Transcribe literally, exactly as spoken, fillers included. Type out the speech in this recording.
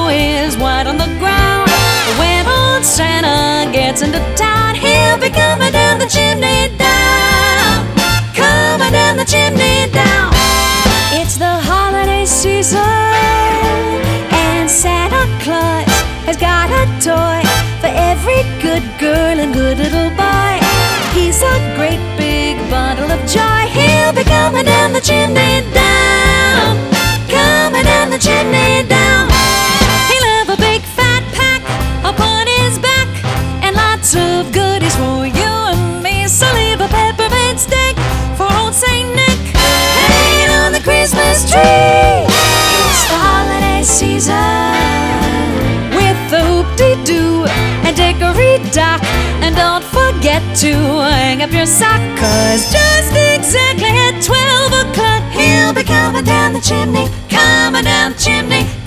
snow is white on the ground. When old Santa gets into town, he'll be coming down the chimney down, coming down the chimney down. It's the holiday season, and Santa Claus has got a toy for every good girl and good little boy. He's a great big bundle of joy. He'll be coming down the chimney down, coming down the chimney down. He'll have a big fat pack upon his back, and lots of goodies for you and me. So leave a peppermint stick for old Saint Nick hanging on the Christmas tree. It's the holiday season with the hoop-de-doo and dickory-dock. And don't forget to hang up your sock, 'cause just exactly at twelve o'clock he'll be coming down the chimney, coming down the chimney.